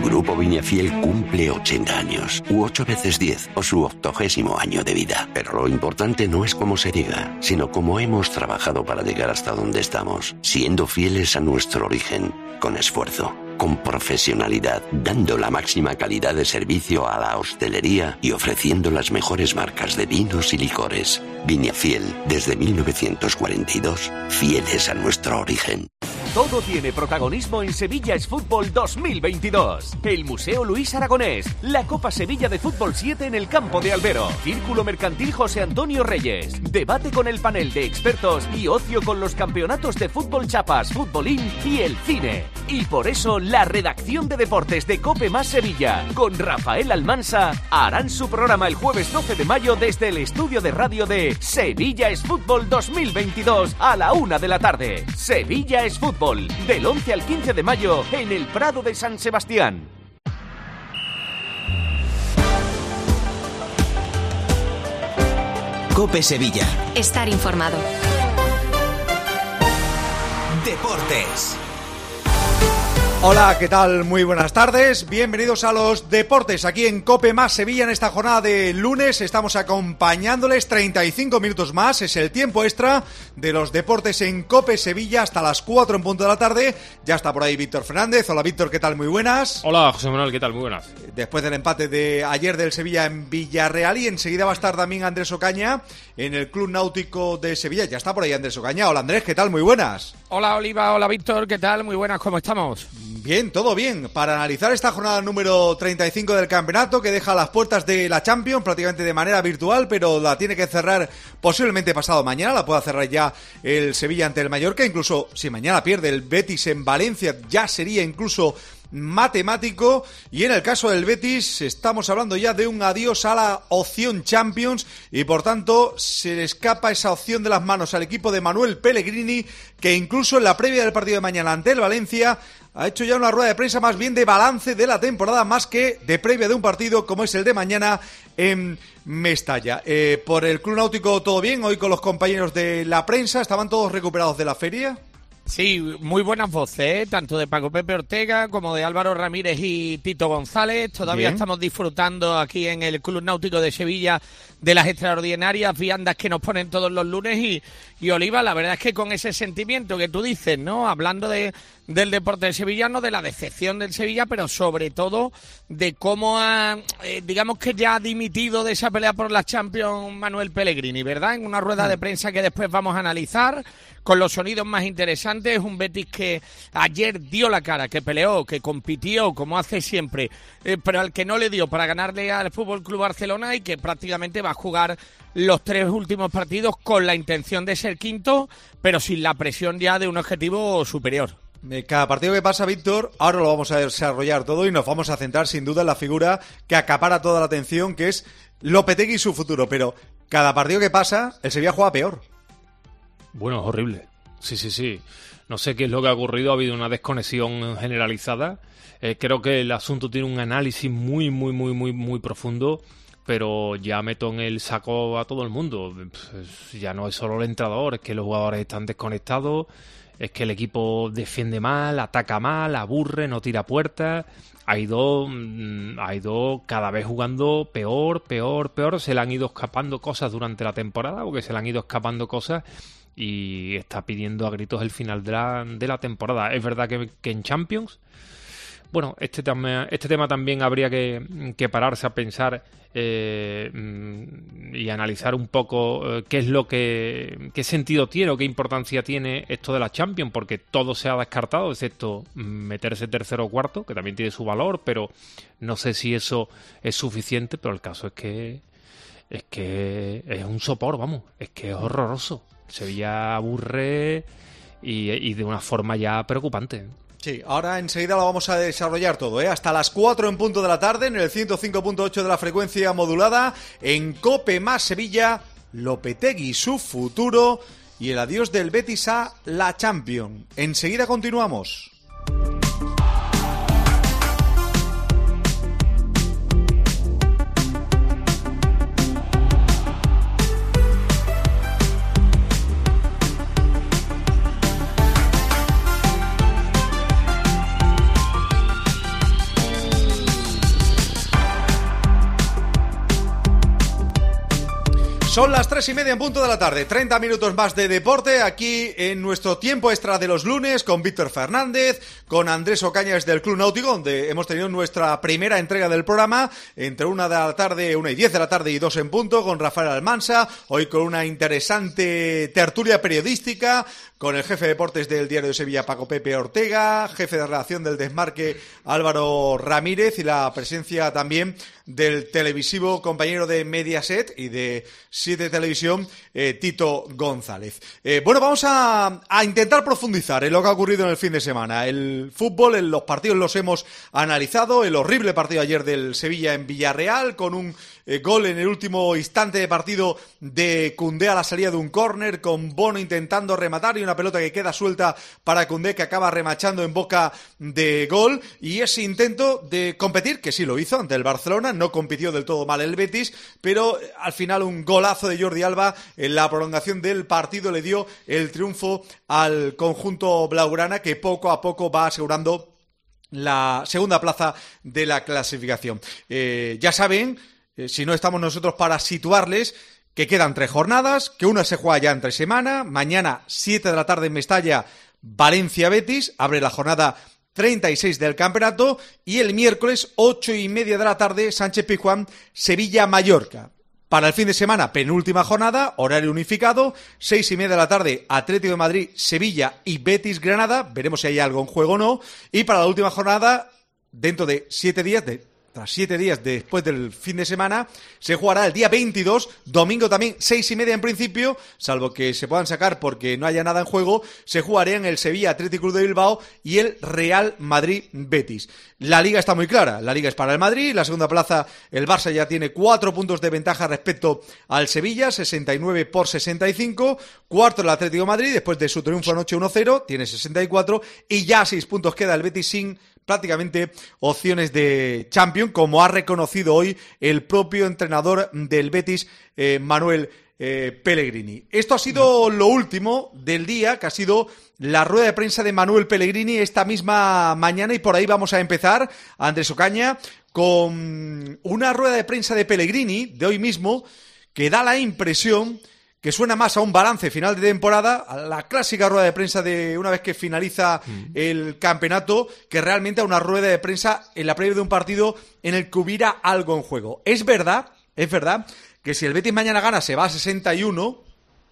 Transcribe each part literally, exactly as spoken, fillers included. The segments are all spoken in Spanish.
Grupo Viñafiel cumple ochenta años, u ocho veces diez, o su octogésimo año de vida. Pero lo importante no es cómo se diga, sino cómo hemos trabajado para llegar hasta donde estamos, siendo fieles a nuestro origen, con esfuerzo, con profesionalidad, dando la máxima calidad de servicio a la hostelería y ofreciendo las mejores marcas de vinos y licores. Viñafiel, desde mil novecientos cuarenta y dos, fieles a nuestro origen. Todo tiene protagonismo en Sevilla es Fútbol dos mil veintidós. El Museo Luis Aragonés, la Copa Sevilla de Fútbol siete en el campo de Albero, Círculo Mercantil José Antonio Reyes, debate con el panel de expertos y ocio con los campeonatos de fútbol chapas, futbolín y el cine. Y por eso la redacción de deportes de COPE más Sevilla, con Rafael Almansa, harán su programa el jueves doce de mayo desde el estudio de radio de Sevilla es Fútbol dos mil veintidós a la una de la tarde. Sevilla es Fútbol. Del once al quince de mayo en el Prado de San Sebastián. COPE Sevilla. Estar informado. Deportes. Hola, ¿qué tal? Muy buenas tardes. Bienvenidos a los deportes aquí en COPE más Sevilla en esta jornada de lunes. Estamos acompañándoles treinta y cinco minutos más. Es el tiempo extra de los deportes en COPE Sevilla hasta las cuatro en punto de la tarde. Ya está por ahí Víctor Fernández. Hola, Víctor, ¿qué tal? Muy buenas. Hola, José Manuel, ¿qué tal? Muy buenas. Después del empate de ayer del Sevilla en Villarreal, y enseguida va a estar también Andrés Ocaña en el Club Náutico de Sevilla. Ya está por ahí Andrés Ocaña. Hola, Andrés, ¿qué tal? Muy buenas. Hola, Oliva. Hola, Víctor, ¿qué tal? Muy buenas, ¿cómo estamos? Bien, todo bien. Para analizar esta jornada número treinta y cinco del campeonato, que deja las puertas de la Champions prácticamente de manera virtual, pero la tiene que cerrar posiblemente pasado mañana. La pueda cerrar ya el Sevilla ante el Mallorca. Incluso si mañana pierde el Betis en Valencia, ya sería incluso matemático. Y en el caso del Betis estamos hablando ya de un adiós a la opción Champions, y por tanto se le escapa esa opción de las manos al equipo de Manuel Pellegrini, que incluso en la previa del partido de mañana ante el Valencia ha hecho ya una rueda de prensa más bien de balance de la temporada, más que de previa de un partido como es el de mañana en Mestalla. Eh, por el Club Náutico todo bien, hoy con los compañeros de la prensa, ¿estaban todos recuperados de la feria? Sí, muy buenas voces, ¿eh? Tanto de Paco Pepe Ortega como de Álvaro Ramírez y Tito González. Todavía Bien. Estamos disfrutando aquí en el Club Náutico de Sevilla de las extraordinarias viandas que nos ponen todos los lunes y, y Oliva, la verdad es que con ese sentimiento que tú dices, ¿no? Hablando de del deporte sevillano, de la decepción del Sevilla, pero sobre todo de cómo ha, eh, digamos que ya ha dimitido de esa pelea por la Champions Manuel Pellegrini, ¿verdad? En una rueda de prensa que después vamos a analizar con los sonidos más interesantes. Un Betis que ayer dio la cara, que peleó, que compitió como hace siempre, eh, pero al que no le dio para ganarle al F C Barcelona, y que prácticamente va a jugar los tres últimos partidos con la intención de ser quinto, pero sin la presión ya de un objetivo superior. Cada partido que pasa, Víctor, ahora lo vamos a desarrollar todo y nos vamos a centrar sin duda en la figura que acapara toda la atención, que es Lopetegui y su futuro, pero cada partido que pasa el Sevilla juega peor. Bueno, es horrible. Sí, sí, sí. No sé qué es lo que ha ocurrido, ha habido una desconexión generalizada. Eh, creo que el asunto tiene un análisis muy, muy, muy, muy, muy profundo, pero ya meto en el saco a todo el mundo. Pues ya no es solo el entrenador, es que los jugadores están desconectados, es que el equipo defiende mal, ataca mal, aburre, no tira puertas. Ha ido, ha ido cada vez jugando peor, peor, peor. Se le han ido escapando cosas durante la temporada, porque se le han ido escapando cosas, y está pidiendo a gritos el final de la, de la temporada. Es verdad que, que en Champions, bueno, este, tam- este tema también habría que, que pararse a pensar eh, y analizar un poco eh, qué es lo que, qué sentido tiene o qué importancia tiene esto de la Champions, porque todo se ha descartado, excepto meterse tercero o cuarto, que también tiene su valor, pero no sé si eso es suficiente. Pero el caso es que es que es un sopor, vamos, es que es horroroso. Sevilla aburre y, y de una forma ya preocupante. Sí, ahora enseguida lo vamos a desarrollar todo, ¿eh? Hasta las cuatro en punto de la tarde, en el ciento cinco punto ocho de la frecuencia modulada, en COPE más Sevilla, Lopetegui, su futuro y el adiós del Betis a la Champions. Enseguida continuamos. Son las tres y media en punto de la tarde, treinta minutos más de deporte aquí en nuestro tiempo extra de los lunes con Víctor Fernández, con Andrés Ocaña desde el Club Náutico, donde hemos tenido nuestra primera entrega del programa entre una de la tarde, una y diez de la tarde y dos en punto, con Rafael Almansa, hoy con una interesante tertulia periodística, con el jefe de deportes del Diario de Sevilla, Paco Pepe Ortega, jefe de redacción del Desmarque, Álvaro Ramírez, y la presencia también del televisivo compañero de Mediaset y de Siete Televisión, eh, Tito González. Eh, bueno, vamos a, a intentar profundizar en lo que ha ocurrido en el fin de semana. El fútbol, en los partidos los hemos analizado, el horrible partido ayer del Sevilla en Villarreal, con un eh, gol en el último instante de partido de Koundé a la salida de un córner, con Bono intentando rematar y una pelota que queda suelta para Koundé, que acaba remachando en boca de gol, y ese intento de competir, que sí lo hizo ante el Barcelona. No compitió del todo mal el Betis, pero al final un golazo de Jordi Alba en la prolongación del partido le dio el triunfo al conjunto blaugrana, que poco a poco va asegurando la segunda plaza de la clasificación. Eh, ya saben, eh, si no estamos nosotros para situarles, que quedan tres jornadas, que una se juega ya entre semana. Mañana, siete de la tarde en Mestalla, Valencia-Betis, abre la jornada treinta y seis del campeonato, y el miércoles, ocho y media de la tarde, Sánchez Pizjuán, Sevilla-Mallorca. Para el fin de semana, penúltima jornada, horario unificado, seis y media de la tarde, Atlético de Madrid, Sevilla y Betis-Granada, veremos si hay algo en juego o no, y para la última jornada, dentro de siete días, de tras siete días después del fin de semana, se jugará el día veintidós, domingo también, seis y media en principio, salvo que se puedan sacar porque no haya nada en juego, se jugarían el Sevilla Atlético Club de Bilbao y el Real Madrid Betis. La liga está muy clara, la liga es para el Madrid, la segunda plaza el Barça ya tiene cuatro puntos de ventaja respecto al Sevilla, sesenta y nueve por sesenta y cinco, cuarto el Atlético de Madrid, después de su triunfo anoche uno cero, tiene sesenta y cuatro, y ya a seis puntos queda el Betis sin prácticamente opciones de Champions, como ha reconocido hoy el propio entrenador del Betis, eh, Manuel eh, Pellegrini. Esto ha sido lo último del día, que ha sido la rueda de prensa de Manuel Pellegrini esta misma mañana, y por ahí vamos a empezar, Andrés Ocaña, con una rueda de prensa de Pellegrini de hoy mismo, que da la impresión que suena más a un balance final de temporada, a la clásica rueda de prensa de una vez que finaliza mm. el campeonato, que realmente a una rueda de prensa en la previa de un partido en el que hubiera algo en juego. Es verdad, es verdad que si el Betis mañana gana se va a sesenta y uno,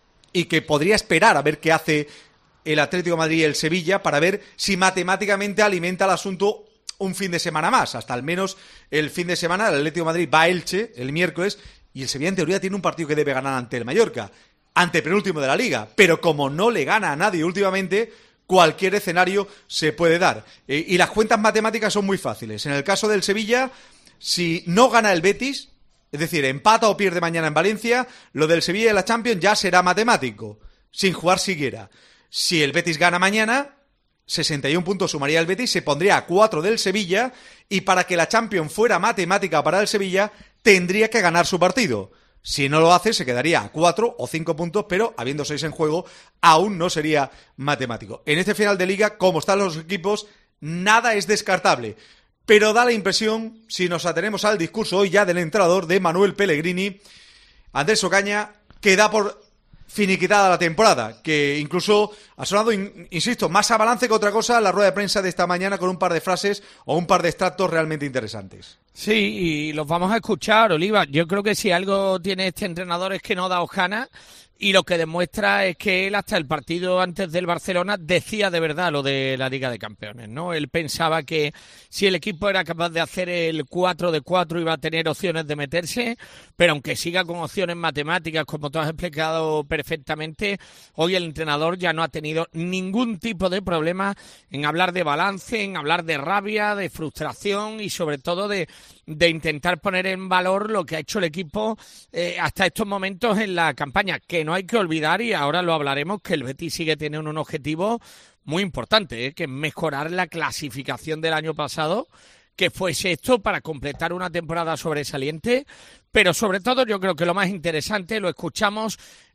y que podría esperar a ver qué hace el Atlético de Madrid y el Sevilla para ver si matemáticamente alimenta el asunto un fin de semana más. Hasta al menos el fin de semana el Atlético de Madrid va a Elche el miércoles, y el Sevilla en teoría tiene un partido que debe ganar ante el Mallorca, ante penúltimo de la Liga, pero como no le gana a nadie últimamente, cualquier escenario se puede dar. Eh, y las cuentas matemáticas son muy fáciles. En el caso del Sevilla, si no gana el Betis, es decir, empata o pierde mañana en Valencia, lo del Sevilla en la Champions ya será matemático, sin jugar siquiera. Si el Betis gana mañana, sesenta y un puntos sumaría el Betis, se pondría a cuatro del Sevilla, y para que la Champions fuera matemática para el Sevilla, tendría que ganar su partido. Si no lo hace, se quedaría a cuatro o cinco puntos, pero habiendo seis en juego, aún no sería matemático. En este final de liga, como están los equipos, nada es descartable. Pero da la impresión, si nos atenemos al discurso hoy ya del entrenador de Manuel Pellegrini, Andrés Ocaña, que da por finiquitada la temporada, que incluso ha sonado, in, insisto, más a balance que otra cosa la rueda de prensa de esta mañana, con un par de frases o un par de extractos realmente interesantes. Sí, y los vamos a escuchar, Oliva. Yo creo que si algo tiene este entrenador es que no da hojana, y lo que demuestra es que él hasta el partido antes del Barcelona decía de verdad lo de la Liga de Campeones, ¿no? Él pensaba que si el equipo era capaz de hacer el cuatro de cuatro iba a tener opciones de meterse, pero aunque siga con opciones matemáticas, como tú has explicado perfectamente, hoy el entrenador ya no ha tenido ningún tipo de problema en hablar de balance, en hablar de rabia, de frustración y sobre todo de, de intentar poner en valor lo que ha hecho el equipo eh, hasta estos momentos en la campaña, que no hay que olvidar, y ahora lo hablaremos, que el Betis sigue teniendo un objetivo muy importante, ¿eh? que es mejorar la clasificación del año pasado, que fuese esto para completar una temporada sobresaliente, pero sobre todo yo creo que lo más interesante, lo escuchamos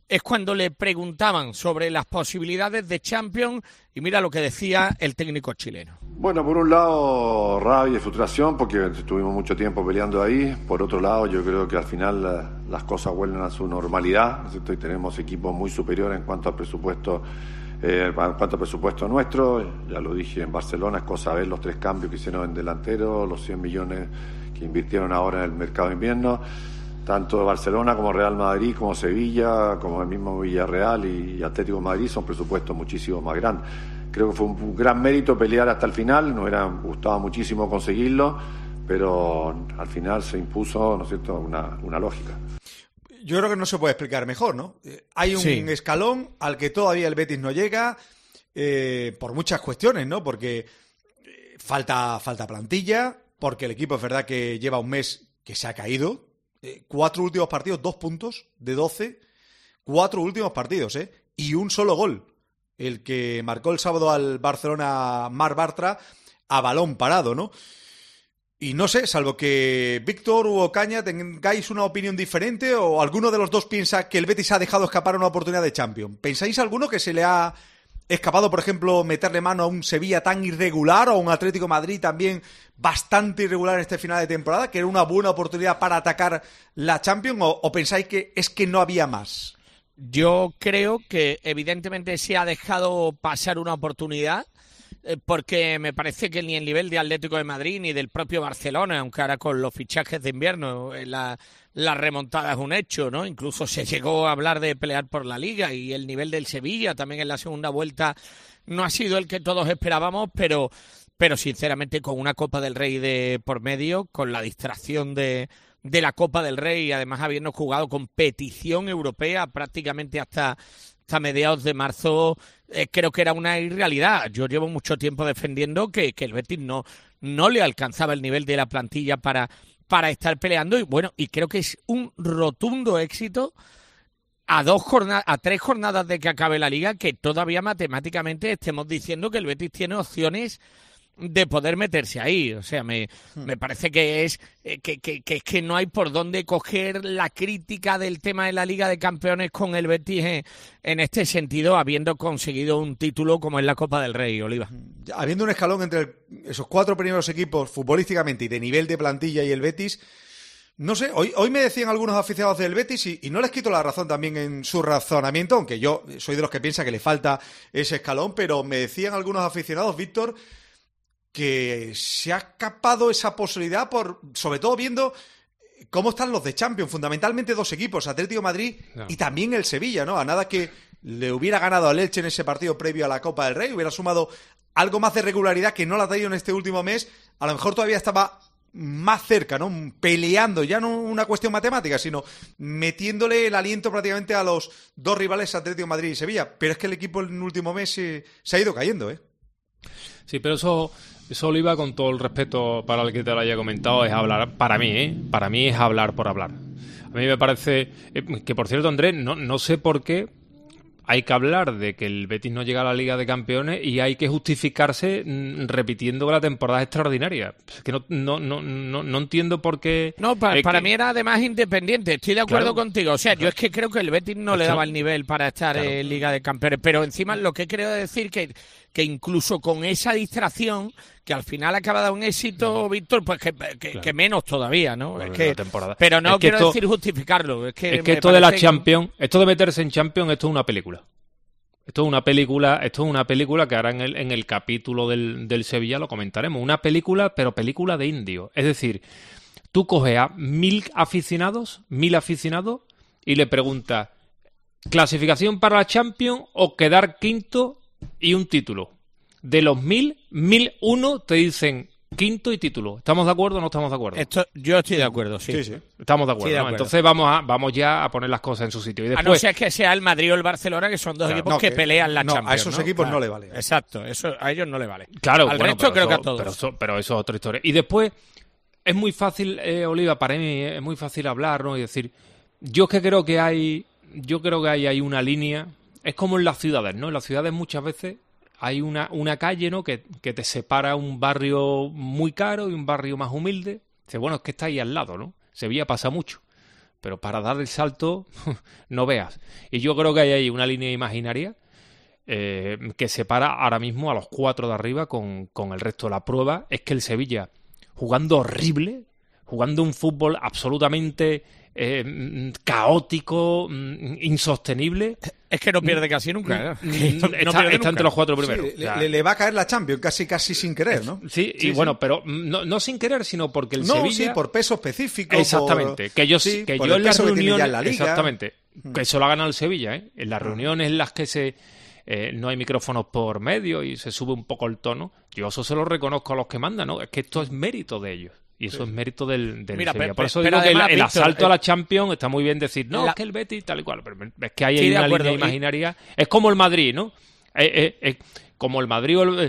es cuando le preguntaban sobre las posibilidades de Champions y mira lo que decía el técnico chileno. Bueno, por un lado rabia y frustración porque estuvimos mucho tiempo peleando ahí. Por otro lado, yo creo que al final la, las cosas vuelven a su normalidad, ¿no es cierto? Y tenemos equipos muy superiores en cuanto al presupuesto, eh, en cuanto al presupuesto nuestro. Ya lo dije en Barcelona, es cosa ver los tres cambios que hicieron en delantero, los cien millones que invirtieron ahora en el mercado de invierno. Tanto Barcelona como Real Madrid, como Sevilla, como el mismo Villarreal y Atlético de Madrid son presupuestos muchísimo más grandes. Creo que fue un gran mérito pelear hasta el final, nos hubiera gustado muchísimo conseguirlo, pero al final se impuso, ¿no es cierto?, una, una lógica. Yo creo que no se puede explicar mejor, ¿no? Hay un sí. escalón al que todavía el Betis no llega, eh, por muchas cuestiones, ¿no? Porque falta, falta plantilla, porque el equipo es verdad que lleva un mes que se ha caído. Cuatro últimos partidos, dos puntos de doce. Cuatro últimos partidos, ¿eh? Y un solo gol. El que marcó el sábado al Barcelona Marc Bartra a balón parado, ¿no? Y no sé, salvo que Víctor u Ocaña tengáis una opinión diferente o alguno de los dos piensa que el Betis ha dejado escapar una oportunidad de Champions. ¿Pensáis alguno que se le ha escapado, por ejemplo, meterle mano a un Sevilla tan irregular o a un Atlético de Madrid también bastante irregular en este final de temporada, que era una buena oportunidad para atacar la Champions, o, o pensáis que es que no había más? Yo creo que evidentemente se ha dejado pasar una oportunidad, eh, porque me parece que ni el nivel de Atlético de Madrid ni del propio Barcelona, aunque ahora con los fichajes de invierno eh, la, la remontada es un hecho, ¿no? Incluso se llegó a hablar de pelear por la Liga, y el nivel del Sevilla también en la segunda vuelta no ha sido el que todos esperábamos, pero pero sinceramente con una Copa del Rey de por medio, con la distracción de, de la Copa del Rey y además habiendo jugado competición europea prácticamente hasta, hasta mediados de marzo, eh, creo que era una irrealidad. Yo llevo mucho tiempo defendiendo que, que el Betis no, no le alcanzaba el nivel de la plantilla para, para estar peleando, y bueno, y creo que es un rotundo éxito a dos jornadas, a tres jornadas de que acabe la Liga, que todavía matemáticamente estemos diciendo que el Betis tiene opciones de poder meterse ahí. O sea, me, me parece que es eh, que, que, que, que no hay por dónde coger la crítica del tema de la Liga de Campeones con el Betis en, en este sentido, habiendo conseguido un título como es la Copa del Rey, Oliva. Habiendo un escalón entre el, esos cuatro primeros equipos futbolísticamente y de nivel de plantilla y el Betis, no sé, hoy, hoy me decían algunos aficionados del Betis y, y no les quito la razón también en su razonamiento, aunque yo soy de los que piensa que le falta ese escalón, pero me decían algunos aficionados, Víctor, que se ha escapado esa posibilidad, por sobre todo viendo cómo están los de Champions, fundamentalmente dos equipos, Atlético de Madrid no. y también el Sevilla, ¿no? A nada que le hubiera ganado al Elche en ese partido previo a la Copa del Rey, hubiera sumado algo más de regularidad que no la ha tenido en este último mes, a lo mejor todavía estaba más cerca, ¿no? Peleando, ya no una cuestión matemática, sino metiéndole el aliento prácticamente a los dos rivales, Atlético de Madrid y Sevilla. Pero es que el equipo en el último mes se, se ha ido cayendo, ¿eh? Sí, pero eso... Eso, Oliva, con todo el respeto para el que te lo haya comentado, es hablar, para mí, ¿eh? Para mí es hablar por hablar. A mí me parece, eh, que por cierto, Andrés, no, no sé por qué hay que hablar de que el Betis no llega a la Liga de Campeones y hay que justificarse mm, repitiendo que la temporada es extraordinaria. Es que no, no, no, no, no entiendo por qué... No, para, eh, para que... mí era además independiente, estoy de acuerdo claro. contigo. O sea, yo es que creo que el Betis no le daba el nivel para estar claro. en Liga de Campeones, pero encima lo que quiero decir que que incluso con esa distracción, que al final acaba de un éxito, no. Víctor, pues que, que, claro. que menos todavía, ¿no? Bueno, es que, temporada. Pero no es que quiero esto, decir justificarlo. Es que, es que esto de la Champions, que... esto de meterse en Champions, esto es una película. Esto es una película, esto es una película que ahora en el, en el capítulo del, del Sevilla lo comentaremos. Una película, pero película de indio. Es decir, tú coges a mil aficionados, mil aficionados, y le preguntas, ¿clasificación para la Champions o quedar quinto y un título? De los mil, mil uno te dicen quinto y título. ¿Estamos de acuerdo o no estamos de acuerdo? Esto, yo estoy de acuerdo, sí. Sí, sí. Estamos de acuerdo, sí, de ¿no? acuerdo. Entonces vamos a vamos ya a poner las cosas en su sitio. Y después... A no ser que sea el Madrid o el Barcelona, que son dos claro, equipos no, que, que pelean la no, Champions. a esos ¿no? equipos claro. no le vale. Exacto, eso a ellos no le vale. Claro, al bueno, resto creo eso, que a todos. Pero eso, pero eso es otra historia. Y después, es muy fácil, eh, Oliva, para mí es muy fácil hablar, ¿no? Y decir, yo es que creo que hay, yo creo que hay, hay una línea, es como en las ciudades, ¿no? En las ciudades muchas veces hay una, una calle, ¿no? Que, que te separa un barrio muy caro y un barrio más humilde. Dice, bueno, es que está ahí al lado, ¿no? Sevilla pasa mucho. pero para dar el salto no veas. Y yo creo que hay ahí una línea imaginaria eh, que separa ahora mismo a los cuatro de arriba con, con el resto. La prueba es que el Sevilla, jugando horrible, jugando un fútbol absolutamente eh, caótico, insostenible... Es que no pierde casi nunca. ¿eh? No, no está, está nunca. entre los cuatro primeros. Sí, o sea, le, le va a caer la Champions casi casi sin querer, ¿no? Sí, y sí, bueno, sí. pero no, no sin querer, sino porque el no, Sevilla... sí, por peso específico. Exactamente. Por... Que yo, sí, que por yo el en las peso que tiene reuniones... ya en la Liga. Exactamente. Que eso lo ha ganado el Sevilla, ¿eh? En las reuniones en las que se eh, no hay micrófonos por medio y se sube un poco el tono, yo eso se lo reconozco a los que mandan, ¿no? Es que esto es mérito de ellos. Y eso sí. es mérito del, del Mira, Sevilla. pero, Por eso pero digo además, que el, el Víctor, asalto eh, a la Champions está muy bien decir, no, la... es que el Betis tal y cual. Pero es que hay sí, ahí una acuerdo, línea y... imaginaria. Es como el Madrid, ¿no? Eh, eh, eh, como el Madrid... Eh,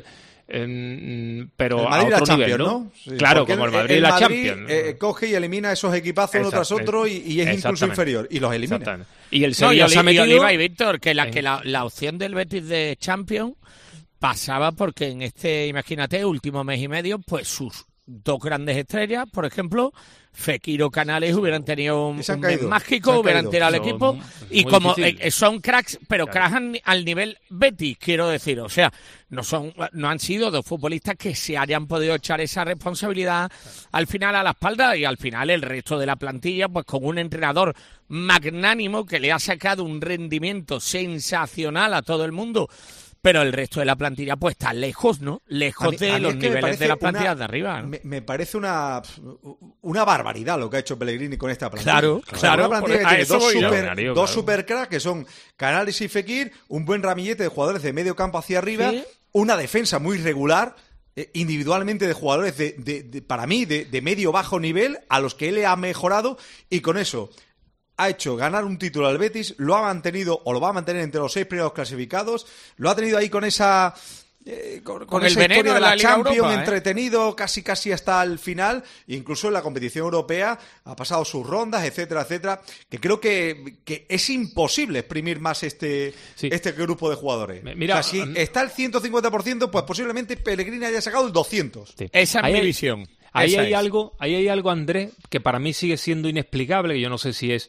eh, pero el Madrid a otro la nivel, Champions, ¿no? ¿no? Sí, claro, como el Madrid y la Madrid, Champions. Eh, coge y elimina esos equipazos uno tras otro y, y es incluso inferior. Y los elimina. Y el Sevilla no, y se ha metido... Y Oliva y Víctor, que, la, que la, la opción del Betis de Champions pasaba porque en este, imagínate, último mes y medio, pues sus dos grandes estrellas, por ejemplo, Fekir o Canales hubieran tenido un, un mes mágico, hubieran tirado al equipo muy, y muy como eh, son cracks, pero claro. cracks al nivel Betis, quiero decir, o sea, no son, no han sido dos futbolistas que se hayan podido echar esa responsabilidad al final a la espalda y al final el resto de la plantilla, pues con un entrenador magnánimo que le ha sacado un rendimiento sensacional a todo el mundo. Pero el resto de la plantilla pues está lejos, ¿no? Lejos mí, de los niveles de la plantilla una, de arriba, ¿no? Me, me parece una una barbaridad lo que ha hecho Pellegrini con esta plantilla. Claro, o sea, claro. Una plantilla que tiene dos super, claro. dos super cracks que son Canales y Fekir, un buen ramillete de jugadores de medio campo hacia arriba, ¿sí? Una defensa muy regular, eh, individualmente de jugadores de, de, de para mí de, de medio bajo nivel a los que él ha mejorado y con eso ha hecho ganar un título al Betis, lo ha mantenido o lo va a mantener entre los seis primeros clasificados, lo ha tenido ahí con esa eh, con, con, con esa el historia de la, la Champions Europa, ¿eh? entretenido casi casi hasta el final, incluso en la competición europea ha pasado sus rondas, etcétera, etcétera, que creo que, que es imposible exprimir más este, sí. este grupo de jugadores. Mira, o sea, si um, está el ciento cincuenta por ciento, pues posiblemente Pellegrini haya sacado el doscientos. Sí. Esa es ahí mi hay, visión. Ahí esa hay es. algo, ahí hay algo, Andrés, que para mí sigue siendo inexplicable, que yo no sé si es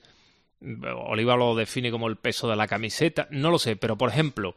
Oliva lo define como el peso de la camiseta, no lo sé, pero por ejemplo,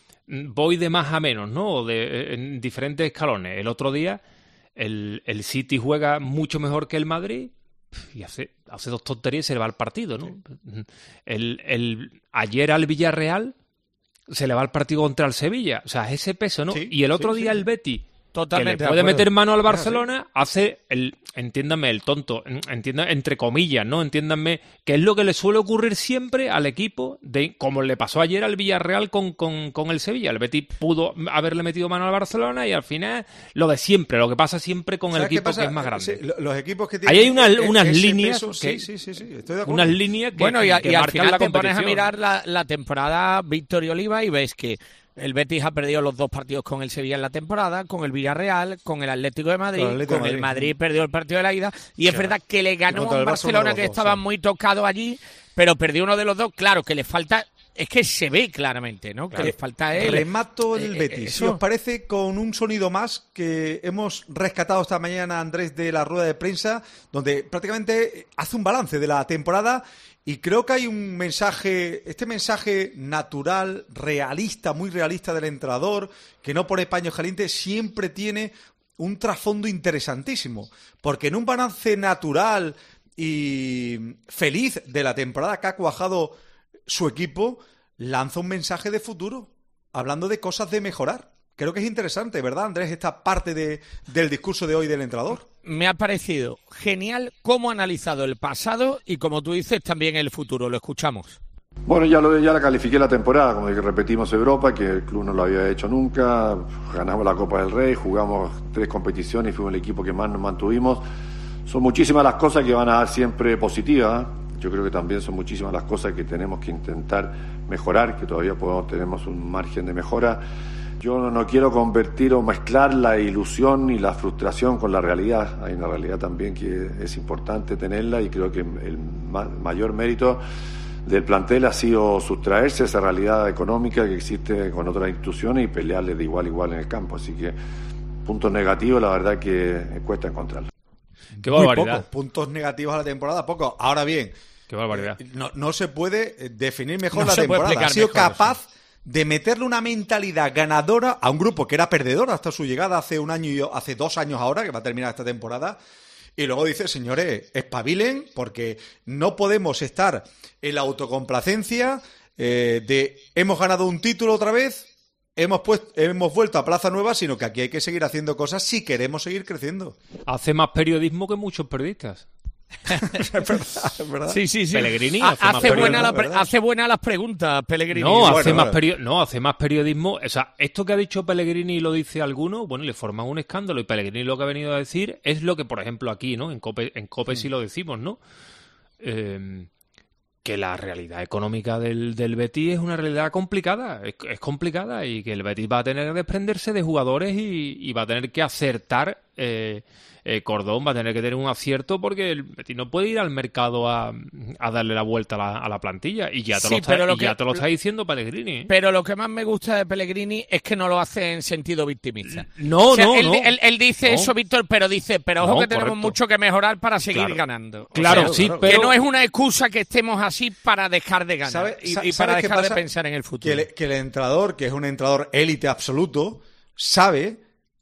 voy de más a menos, ¿no? De, en diferentes escalones. El otro día el, el City juega mucho mejor que el Madrid y hace, hace dos tonterías y se le va al partido, ¿no? Sí. El, el, ayer al Villarreal se le va al partido contra el Sevilla, o sea, ese peso, ¿no? Sí, y el otro sí, día sí. el Betis, totalmente que le puede meter mano al Barcelona, ah, sí. hace el, entiéndanme, el tonto, entiendan, entre comillas, ¿no? Entiéndanme, que es lo que le suele ocurrir siempre al equipo, de como le pasó ayer al Villarreal con, con, con el Sevilla. El Betis pudo haberle metido mano al Barcelona y al final lo de siempre, lo que pasa siempre con el equipo que es más grande. Sí, los equipos que tienen... Ahí hay una, unas líneas... Peso, que, sí, sí, sí, sí, estoy de acuerdo. Unas líneas que, bueno, y, que y al final la te pones a mirar la, la temporada Víctor y Oliva y ves que el Betis ha perdido los dos partidos con el Sevilla en la temporada, con el Villarreal, con el Atlético de Madrid, el con Madrid. el Madrid perdió el partido de la ida y claro. es verdad que le ganó a un Barcelona que dos, estaba sí. muy tocado allí, pero perdió uno de los dos, claro, que le falta, es que se ve claramente, ¿no? Claro. Que le falta él. Remato el Betis, eh, si os parece, con un sonido más que hemos rescatado esta mañana, Andrés, de la rueda de prensa, donde prácticamente hace un balance de la temporada. Y creo que hay un mensaje, este mensaje natural, realista, muy realista del entrenador, que no pone paños calientes, siempre tiene un trasfondo interesantísimo. Porque en un balance natural y feliz de la temporada que ha cuajado su equipo, lanza un mensaje de futuro, hablando de cosas de mejorar. Creo que es interesante, ¿verdad, Andrés, esta parte de, del discurso de hoy del entrenador? Me ha parecido genial cómo ha analizado el pasado y, como tú dices, también el futuro. Lo escuchamos. Bueno, ya lo ya la califiqué la temporada, como que repetimos Europa, que el club no lo había hecho nunca. Ganamos la Copa del Rey, jugamos tres competiciones y fuimos el equipo que más nos mantuvimos. Son muchísimas las cosas que van a dar siempre positivas. Yo creo que también son muchísimas las cosas que tenemos que intentar mejorar, que todavía podemos, tenemos un margen de mejora. Yo no, no quiero convertir o mezclar la ilusión y la frustración con la realidad. Hay una realidad también que es importante tenerla y creo que el ma- mayor mérito del plantel ha sido sustraerse a esa realidad económica que existe con otras instituciones y pelearle de igual a igual en el campo. Así que puntos negativos, la verdad que cuesta encontrarlos. Qué barbaridad. Muy pocos puntos negativos a la temporada, poco. Ahora bien, Qué barbaridad. Eh, no, no se puede definir mejor no la se temporada. Ha sido mejor, capaz sí. de meterle una mentalidad ganadora a un grupo que era perdedor hasta su llegada hace un año y hace dos años ahora, que va a terminar esta temporada. Y luego dice, señores, espabilen, porque no podemos estar en la autocomplacencia eh, de hemos ganado un título otra vez, hemos puesto, hemos vuelto a Plaza Nueva, sino que aquí hay que seguir haciendo cosas si queremos seguir creciendo. Hace más periodismo que muchos periodistas. Es verdad, es verdad. Sí, sí, sí. Pellegrini Ha- hace más hace, buena la periodismo, pre- hace buenas las preguntas, Pellegrini. No, bueno, hace más bueno. perio- no, hace más periodismo. O sea, esto que ha dicho Pellegrini y lo dice alguno, bueno, le forman un escándalo. Y Pellegrini lo que ha venido a decir es lo que, por ejemplo, aquí, ¿no? En Cope, en Cope sí lo decimos, ¿no? Eh, que la realidad económica del, del Betis es una realidad complicada. Es, es complicada y que el Betis va a tener que desprenderse de jugadores y, y va a tener que acertar. Eh, eh, Cordón va a tener que tener un acierto porque el Betis no puede ir al mercado a, a darle la vuelta a la, a la plantilla. Y ya te Sí, lo está, pero lo y ya que- te lo está diciendo Pellegrini. Pero lo que más me gusta de Pellegrini es que no lo hace en sentido victimista. No, O sea, no, él, no. él- él dice No. eso, Víctor, pero dice, pero ojo No, que tenemos correcto. mucho que mejorar para seguir Claro. ganando. O Claro, sea, sí, claro. pero... Que no es una excusa que estemos así para dejar de ganar ¿Sabe- y, sa- y para ¿sabes qué dejar de pasa? pensar en el futuro. Que el, que el entrenador, que es un entrenador élite absoluto, sabe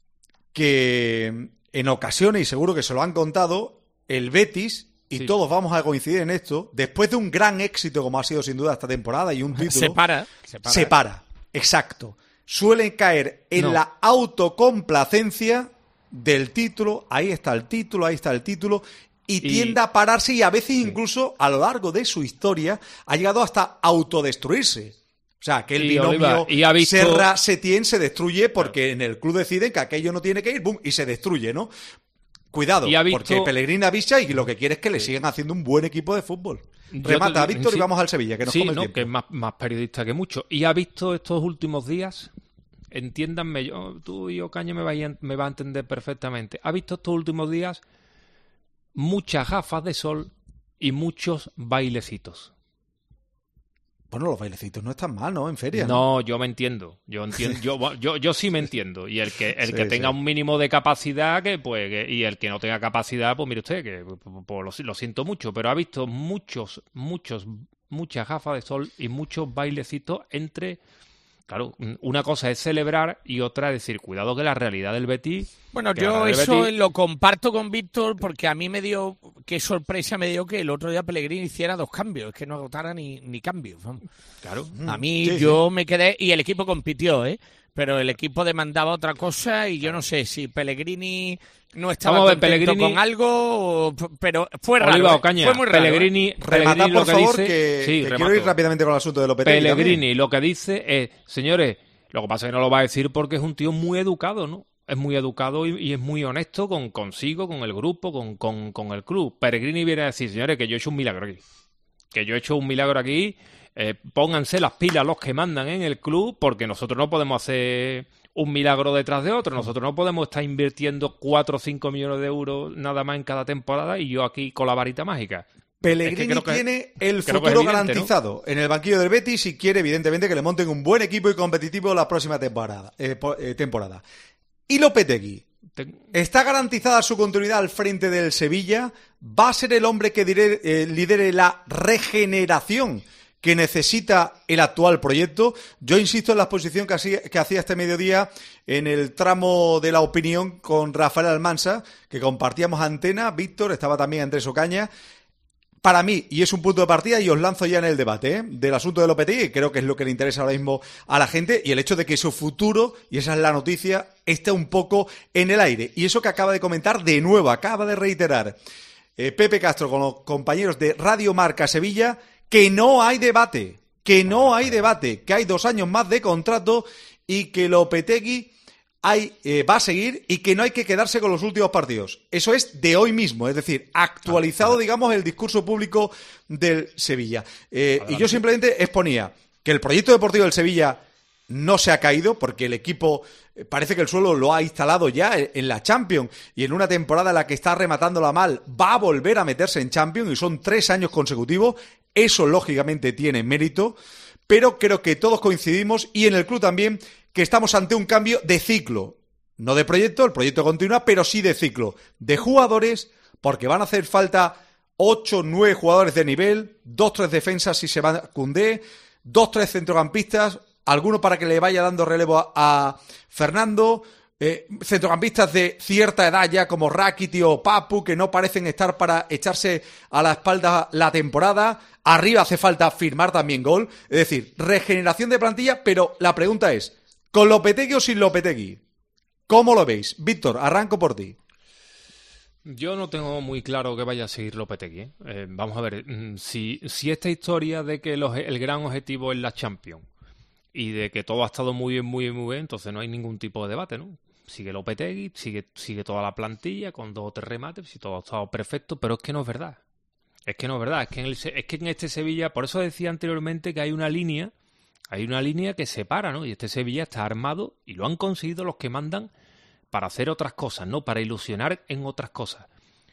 que en ocasiones, y seguro que se lo han contado, el Betis, y Sí. todos vamos a coincidir en esto, después de un gran éxito como ha sido sin duda esta temporada y un título, Se para. Se para. se para. Exacto. Suelen caer en No. la autocomplacencia del título, ahí está el título, ahí está el título, y, Y- tiende a pararse y a veces incluso a lo largo de su historia ha llegado hasta autodestruirse. O sea, que el Y, binomio Oliva, y ha visto- Serra-Setién se destruye porque en el club deciden que aquello no tiene que ir, ¡bum!, y se destruye, ¿no? Cuidado, Y ha visto- porque Pellegrini avisa y lo que quiere es que le sigan haciendo un buen equipo de fútbol. Yo Remata, te- Víctor, sí. y vamos al Sevilla, que nos sí, come el no, tiempo. que es más, más periodista que mucho. Y ha visto estos últimos días, entiéndanme, yo, tú y Ocaña me vais a, me va a entender perfectamente. Ha visto estos últimos días muchas gafas de sol y muchos bailecitos. Bueno, los bailecitos no están mal, ¿no? En feria. No, yo me entiendo. Yo entiendo, yo, yo, yo sí me entiendo. Y el que, el Sí, que tenga sí. un mínimo de capacidad, que pues, que- y el que no tenga capacidad, pues mire usted, que pues, pues, lo, lo siento mucho, pero ha visto muchos, muchos, muchas gafas de sol y muchos bailecitos entre. Claro, una cosa es celebrar y otra es decir, cuidado que la realidad del Betis. Bueno, que yo ganar el eso Betis- lo comparto con Víctor porque a mí me dio, qué sorpresa me dio que el otro día Pellegrini hiciera dos cambios, es que no agotara ni, ni cambios. Vamos. Claro. A mí Sí, yo me quedé, y el equipo compitió, ¿eh? Pero el equipo demandaba otra cosa y yo no sé si Pellegrini no estaba Vamos a ver, contento Pellegrini- con algo, o- pero fue raro, Oliva ¿eh? Ocaña, fue muy raro. ¿eh? Pellegrini, Remata, Pellegrini lo por que favor, dice, que, sí, que remato. quiero ir rápidamente con el asunto de Lopetegui. Pellegrini también. lo que dice es, señores, lo que pasa es que no lo va a decir porque es un tío muy educado, ¿no? Es muy educado y, y es muy honesto con consigo, con el grupo, con, con, con el club. Pellegrini viene a decir, señores, que yo he hecho un milagro aquí. Que yo he hecho un milagro aquí. Eh, pónganse las pilas los que mandan en el club porque nosotros no podemos hacer un milagro detrás de otro. Nosotros no podemos estar invirtiendo cuatro o cinco millones de euros nada más en cada temporada y yo aquí con la varita mágica. Pellegrini Es que creo que- tiene el creo que es futuro evidente, garantizado en el banquillo del Betis y quiere, evidentemente, que le monten un buen equipo y competitivo la próxima temporada. eh, po- eh, temporada. Y Lopetegui, Te- ¿está garantizada su continuidad al frente del Sevilla? ¿Va a ser el hombre que dire- eh, lidere la regeneración que necesita el actual proyecto? Yo insisto en la exposición que hacía, que hacía este mediodía en el tramo de la opinión con Rafael Almansa, que compartíamos antena. Víctor, estaba también Andrés Ocaña. Para mí, y es un punto de partida, y os lanzo ya en el debate, ¿eh?, del asunto de Lopetegui, que creo que es lo que le interesa ahora mismo a la gente, y el hecho de que su futuro, y esa es la noticia, esté un poco en el aire. Y eso que acaba de comentar de nuevo, acaba de reiterar eh, Pepe Castro con los compañeros de Radio Marca Sevilla, que no hay debate, que no hay debate, que hay dos años más de contrato y que Lopetegui hay, eh, va a seguir y que no hay que quedarse con los últimos partidos. Eso es de hoy mismo, es decir, actualizado, digamos, el discurso público del Sevilla. Eh, y yo simplemente exponía que el proyecto deportivo del Sevilla no se ha caído porque el equipo eh, parece que el suelo lo ha instalado ya en la Champions y en una temporada en la que está rematándola mal va a volver a meterse en Champions y son tres años consecutivos. Eso lógicamente tiene mérito, pero creo que todos coincidimos y en el club también que estamos ante un cambio de ciclo, no de proyecto, el proyecto continúa, pero sí de ciclo, de jugadores, porque van a hacer falta ocho, nueve jugadores de nivel, dos, tres defensas si se va Koundé, dos, tres centrocampistas, alguno para que le vaya dando relevo a, a Fernando, eh, centrocampistas de cierta edad ya como Rakitic o Papu, que no parecen estar para echarse a la espalda la temporada. Arriba hace falta firmar también gol. Es decir, regeneración de plantilla, pero la pregunta es, ¿con Lopetegui o sin Lopetegui? ¿Cómo lo veis? Víctor, arranco por ti. Yo no tengo muy claro que vaya a seguir Lopetegui. ¿eh? Eh, vamos a ver, si, si esta historia de que los, el gran objetivo es la Champions y de que todo ha estado muy bien, muy bien, muy bien, entonces no hay ningún tipo de debate, ¿no? Sigue Lopetegui, sigue, sigue toda la plantilla con dos o tres remates, si todo ha estado perfecto, pero es que no es verdad. Es que no es verdad, es que, en el, es que en este Sevilla, por eso decía anteriormente que hay una línea, hay una línea que separa, ¿no? Y este Sevilla está armado y lo han conseguido los que mandan para hacer otras cosas, ¿no? Para ilusionar en otras cosas.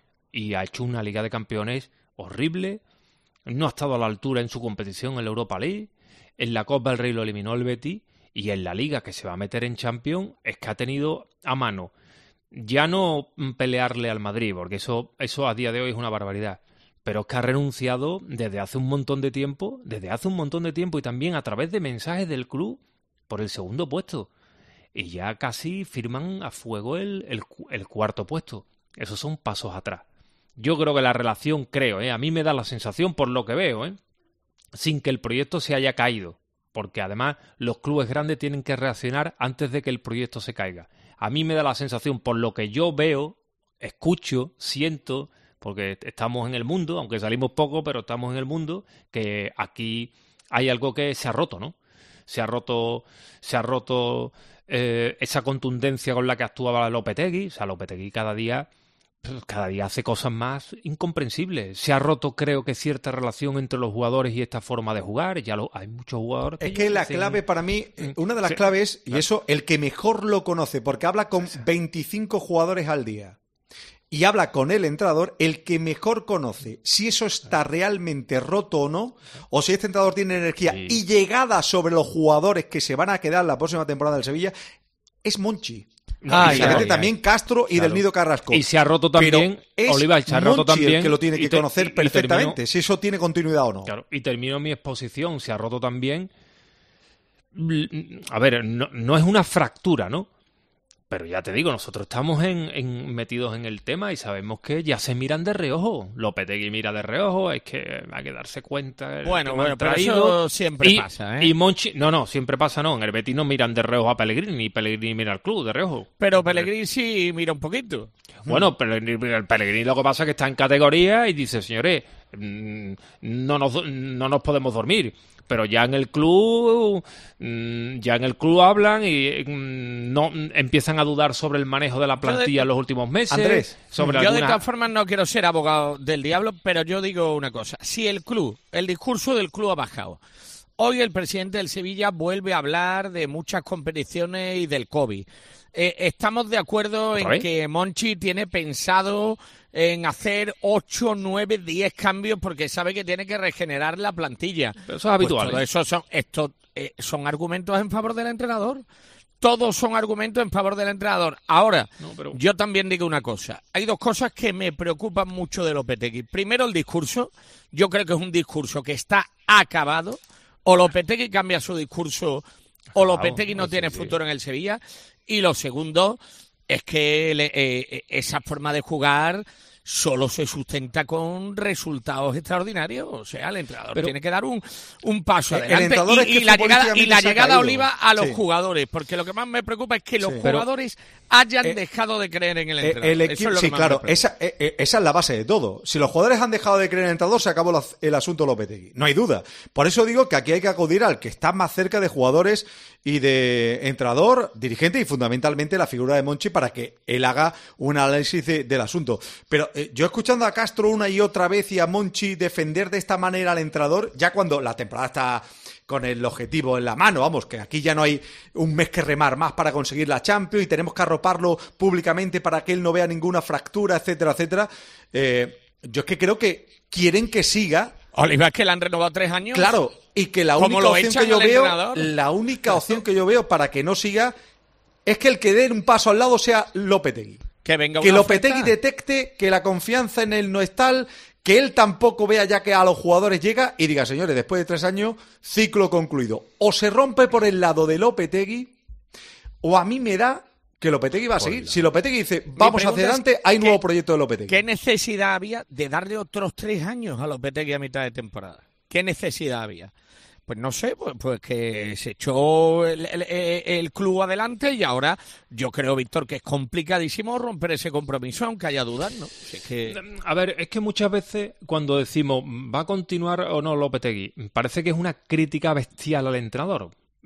Y ha hecho una Liga de Campeones horrible, no ha estado a la altura en su competición en la Europa League, en la Copa del Rey lo eliminó el Betis, y en la Liga que se va a meter en Champions es que ha tenido a mano ya no pelearle al Madrid, porque eso, eso a día de hoy es una barbaridad, pero es que ha renunciado desde hace un montón de tiempo, desde hace un montón de tiempo y también a través de mensajes del club por el segundo puesto. Y ya casi firman a fuego el, el, el cuarto puesto. Esos son pasos atrás. Yo creo que la relación, creo, ¿eh? a mí me da la sensación por lo que veo, ¿eh? sin que el proyecto se haya caído. Porque además los clubes grandes tienen que reaccionar antes de que el proyecto se caiga. A mí me da la sensación, por lo que yo veo, escucho, siento, porque estamos en el mundo, aunque salimos poco, pero estamos en el mundo, que aquí hay algo que se ha roto, ¿no? Se ha roto, se ha roto eh, esa contundencia con la que actuaba Lopetegui. O sea, Lopetegui cada día, cada día hace cosas más incomprensibles. Se ha roto, creo que, cierta relación entre los jugadores y esta forma de jugar. Ya lo, hay muchos jugadores que... Es que la hacen... clave para mí, una de las sí. claves, y eso, el que mejor lo conoce, porque habla con veinticinco jugadores al día y habla con el entrenador, el que mejor conoce si eso está realmente roto o no, o si este entrenador tiene energía sí. y llegada sobre los jugadores que se van a quedar la próxima temporada del Sevilla, es Monchi. Ah, y claro, se también Castro y claro. del Nido Carrasco. Y se ha roto también, pero Oliva, se ha roto Monchi también el que lo tiene que te, conocer y, y perfectamente, termino, si eso tiene continuidad o no. Claro, y termino mi exposición, se ha roto también. A ver, no, no es una fractura, ¿no? Pero ya te digo, nosotros estamos en, en, metidos en el tema y sabemos que ya se miran de reojo. Lopetegui mira de reojo, es que hay que darse cuenta. Bueno, bueno, pero eso siempre y, pasa, ¿eh? Y Monchi, no, no, siempre pasa, no. En el Betis no miran de reojo a Pellegrini, y Pellegrini mira al club de reojo. Pero Pellegrini sí mira un poquito. Bueno, Pellegrini, el Pellegrini lo que pasa es que está en categoría y dice, señores, no nos, no nos podemos dormir. Pero ya en el club, ya en el club hablan y no empiezan a dudar sobre el manejo de la plantilla de, en los últimos meses. Andrés, sobre yo alguna... de todas formas no quiero ser abogado del diablo, pero yo digo una cosa. Si el club, el discurso del club ha bajado, hoy el presidente del Sevilla vuelve a hablar de muchas competiciones y del COVID. Eh, estamos de acuerdo en que Monchi tiene pensado en hacer ocho, nueve, diez cambios porque sabe que tiene que regenerar la plantilla. Pero eso es habitual. Pues todo eso son, esto, eh, son argumentos en favor del entrenador. Todos son argumentos en favor del entrenador. Ahora, no, pero... yo también digo una cosa. Hay dos cosas que me preocupan mucho de Lopetegui. Primero, el discurso. Yo creo que es un discurso que está acabado. O Lopetegui cambia su discurso o Lopetegui no tiene futuro en el Sevilla. Y lo segundo es que le, eh, esa forma de jugar solo se sustenta con resultados extraordinarios. O sea, el entrenador Pero, tiene que dar un, un paso adelante. Y, es que y la llegada, y la llegada Oliva a los sí. jugadores, porque lo que más me preocupa es que los sí. jugadores Pero, hayan eh, dejado de creer en el entrenador. El equipo, Eso es lo sí, que claro, esa, eh, esa es la base de todo. Si los jugadores han dejado de creer en el entrenador, se acabó la, el asunto Lopetegui. No hay duda. Por eso digo que aquí hay que acudir al que está más cerca de jugadores y de entrenador, dirigente y fundamentalmente la figura de Monchi para que él haga un análisis de, del asunto. Pero eh, yo escuchando a Castro una y otra vez y a Monchi defender de esta manera al entrenador, ya cuando la temporada está con el objetivo en la mano, vamos, que aquí ya no hay un mes que remar más para conseguir la Champions y tenemos que arroparlo públicamente para que él no vea ninguna fractura, etcétera, etcétera. Eh, yo es que creo que quieren que siga. Oliva, es que le han renovado tres años. Claro, y que la única opción que yo veo, la única opción que yo veo para que no siga es que el que dé un paso al lado sea Lopetegui. que venga que una Lopetegui oferta. detecte que la confianza en él no es tal, que él tampoco vea ya que a los jugadores llega y diga, señores, después de tres años, ciclo concluido. O se rompe por el lado de Lopetegui, o a mí me da que Lopetegui va a seguir. Si Lopetegui dice, vamos hacia adelante, hay nuevo proyecto de Lopetegui. ¿Qué necesidad había de darle otros tres años a Lopetegui a mitad de temporada? ¿Qué necesidad había? Pues no sé, pues, pues que se echó el, el, el club adelante y ahora yo creo, Víctor, que es complicadísimo romper ese compromiso, aunque haya dudas, ¿no? Si es que... A ver, es que muchas veces cuando decimos ¿va a continuar o no Lopetegui? Parece que es una crítica bestial al entrenador.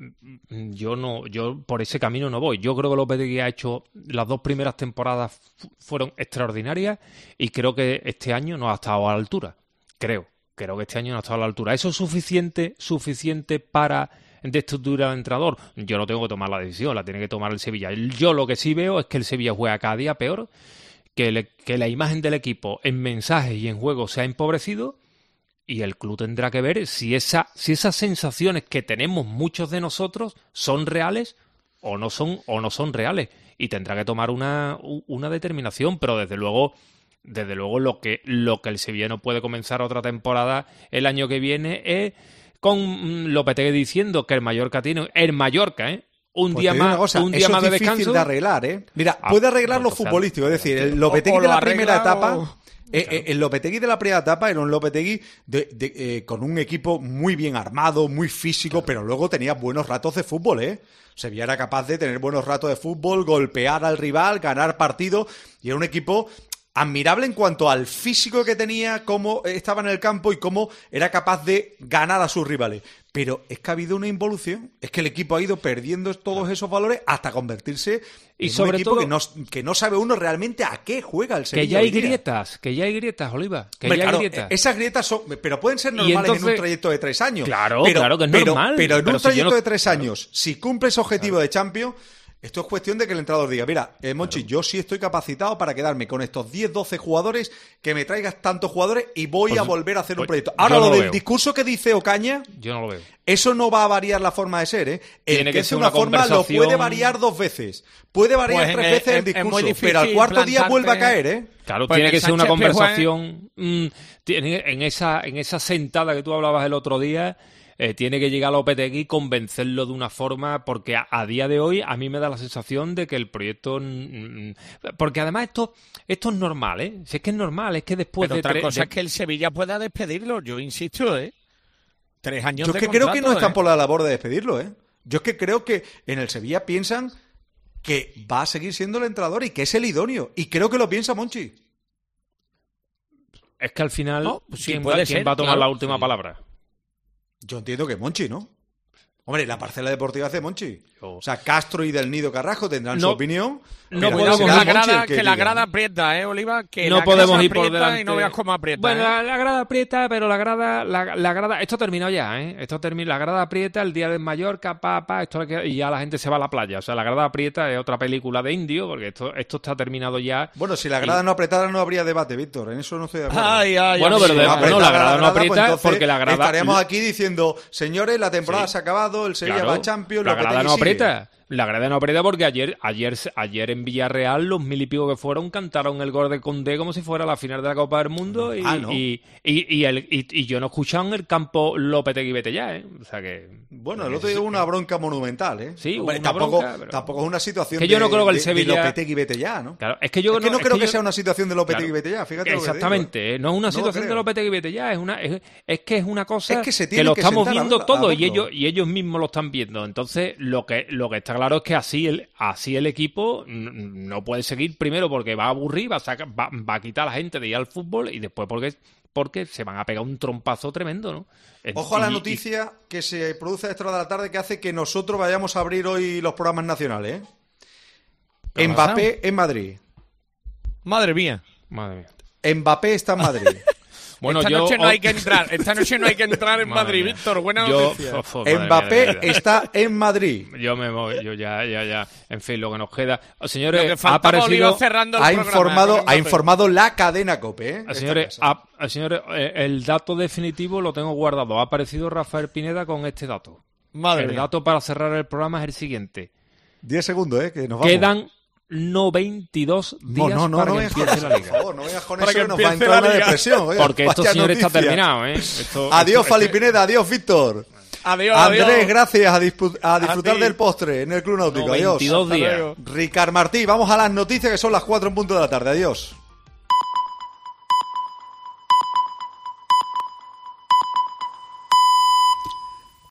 Yo no, yo por ese camino no voy. Yo creo que Lopetegui ha hecho las dos primeras temporadas fueron extraordinarias y creo que este año no ha estado a la altura. Creo. Creo que este año no ha estado a la altura. ¿Eso es suficiente, suficiente para destituir al entrenador? Yo no tengo que tomar la decisión, la tiene que tomar el Sevilla. Yo lo que sí veo es que el Sevilla juega cada día peor, que, le, que la imagen del equipo en mensajes y en juego se ha empobrecido y el club tendrá que ver si, esa, si esas sensaciones que tenemos muchos de nosotros son reales o no son, o no son reales. Y tendrá que tomar una, una determinación, pero desde luego... Desde luego lo que lo que el Sevilla no puede comenzar otra temporada el año que viene es con Lopetegui diciendo que el Mallorca tiene el Mallorca, ¿eh? Un Pues día más, cosa, un día eso más de es difícil descanso. de arreglar, ¿eh? Mira, Ah, puede arreglar lo pues, o sea, futbolístico, es decir, el Lopetegui o de lo la primera arregla etapa, o- eh, eh, el Lopetegui de la primera etapa era un Lopetegui de, de, eh, con un equipo muy bien armado, muy físico, pero luego tenía buenos ratos de fútbol, ¿eh? Sevilla era capaz de tener buenos ratos de fútbol, golpear al rival, ganar partidos, y era un equipo admirable en cuanto al físico que tenía, cómo estaba en el campo y cómo era capaz de ganar a sus rivales. Pero es que ha habido una involución, es que el equipo ha ido perdiendo todos esos valores hasta convertirse Y en sobre un equipo todo- que no, que no sabe uno realmente a qué juega el Sevilla. Que ya hay hoy día. grietas, que ya hay grietas, Oliva, que Hombre, ya claro, hay grietas. esas grietas son, pero pueden ser Y normales en entonces- un trayecto de tres años. Claro, pero, claro que es pero- normal, Pero en pero un si yo trayecto no- de tres años, si cumple ese objetivo de Champions, esto es cuestión de que el entrenador diga, mira, eh, Monchi, yo sí estoy capacitado para quedarme con estos diez, doce jugadores, que me traigas tantos jugadores y voy Pues- a volver a hacer un pues proyecto. Ahora, yo no lo lo del veo. discurso que dice Ocaña, Yo no lo veo. eso no va a variar la forma de ser, ¿eh? El Tiene que que es ser una una forma lo conversación- puede variar dos veces. Puede variar Pues tres es- veces el es- es discurso, muy difícil pero al cuarto día plantarte- vuelve a caer, ¿eh? Claro, Pues tiene que que ser una Sánchez Pizjuán- conversación. mm, tiene, en esa en esa sentada que tú hablabas el otro día, eh, tiene que llegar Lopetegui y convencerlo de una forma, porque a, a día de hoy a mí me da la sensación de que el proyecto... mm, porque además esto esto es normal, ¿eh? Si es que es normal, es que después Pero de... otra tre- cosa de- es que el Sevilla pueda despedirlo, yo insisto, ¿eh? Tres años Yo de es que creo que no contrato, están ¿eh? por la labor de despedirlo, ¿eh? Yo es que creo que en el Sevilla piensan que va a seguir siendo el entrenador y que es el idóneo. Y creo que lo piensa Monchi. Es que al final, No, pues sí, ¿quién, puede va, quién ser, va a tomar claro. la última Sí. palabra? Yo entiendo que Monchi, ¿no? Hombre, la parcela deportiva es de Monchi. Yo- O sea, Castro y Del Nido Carrasco tendrán su No- opinión. no pero podemos será que la Monchi el grada, que la diga, grada ¿no? aprieta, ¿eh, Oliva? Que no la podemos grada ir por aprieta delante. y no veas cómo aprieta. Bueno, ¿eh? la, la grada aprieta, pero la grada, la, la grada, esto ha terminado ya, ¿eh? Esto termina, la grada aprieta el día de Mallorca, pa, pa, esto hay que- y ya la gente se va a la playa. O sea, la grada aprieta es otra película de indio, porque esto, esto está terminado ya. Bueno, si la grada no apretara no habría debate, Víctor. En eso no estoy de acuerdo. Ay, ay, Bueno, ay, pero sí, de- ay, bueno, Apretara la grada no aprieta pues entonces porque la grada- Estaremos aquí diciendo, señores, la temporada Sí. se ha acabado, el Sevilla Claro, va a Champions, la Lopetegui grada no sigue. aprieta. La grada no aprieta porque ayer, ayer, ayer en Villarreal los mil y pico que fueron cantaron el gol de Condé como si fuera la final de la Copa del Mundo y, Ah, ¿no? y, y, y, el, y, y yo no escuchaba en el campo Lopetegui vete ya, ¿eh? O sea que... Bueno, el otro día hubo una bronca monumental, ¿eh? Sí, Hombre, hubo una tampoco, bronca, pero- tampoco es una situación Que yo no de, creo que el de- de Sevilla- Lopetegui vete ya, ¿no? Claro, es que yo es que no es creo que, yo- sea una situación de Lopetegui Claro. vete ya, fíjate lo que te digo, Exactamente, ¿eh? ¿eh? No es una No lo situación de creo. Lopetegui vete ya, es una es, es que es una cosa Es que se que tienen lo que estamos sentar a viendo verlo- a todo y verlo. ellos y ellos mismos lo están viendo. Entonces, lo que lo que está claro es que así el así el equipo n- no puede seguir primero porque va a aburrir, va a sacar, va, va a quitar a la gente de ir al fútbol y después porque porque se van a pegar un trompazo tremendo, ¿no? Ojo a la Y- y- noticia que se produce a esta hora de la tarde que hace que nosotros vayamos a abrir hoy los programas nacionales, ¿eh? ¿Qué Mbappé en Madrid. Madre mía. Madre mía. Mbappé está en Madrid. Bueno, esta yo noche no hay que entrar. Esta noche no hay que entrar en Madre Madrid, mía. Víctor. Buena Yo- noticia. of- madre mía, Mbappé de verdad. está en Madrid. Yo me voy, yo ya, ya, ya. En fin, lo que nos queda. Oh, Lo señores, que ha faltaba, Oliva, aparecido. cerrando el Ha programa, informado, con ha Mbappé. informado la cadena COPE, ¿eh? Ah, Señores, Esta casa. ha- ah, señores eh, el dato definitivo lo tengo guardado. Ha aparecido Rafael Pineda con este dato. Madre el mía. dato para cerrar el programa es el siguiente. diez segundos, ¿eh? Que nos vamos. Quedan noventa y dos días no, no, no, para no que vengas con empiece eso, la liga. por favor, no vengas con Para eso que que nos va a empiece entrar la una liga. depresión. Oye, Porque esto, vaya señor, está noticia. terminado, ¿eh? Esto- Adiós, esto- Fali Pineda, adiós, Víctor. Adiós, Andrés, adiós. gracias, a, dispu- a disfrutar ti. del postre en el Club Náutico. noventa y dos Adiós. días. luego. Ricard Martí, vamos a las noticias que son las cuatro en punto de la tarde. Adiós.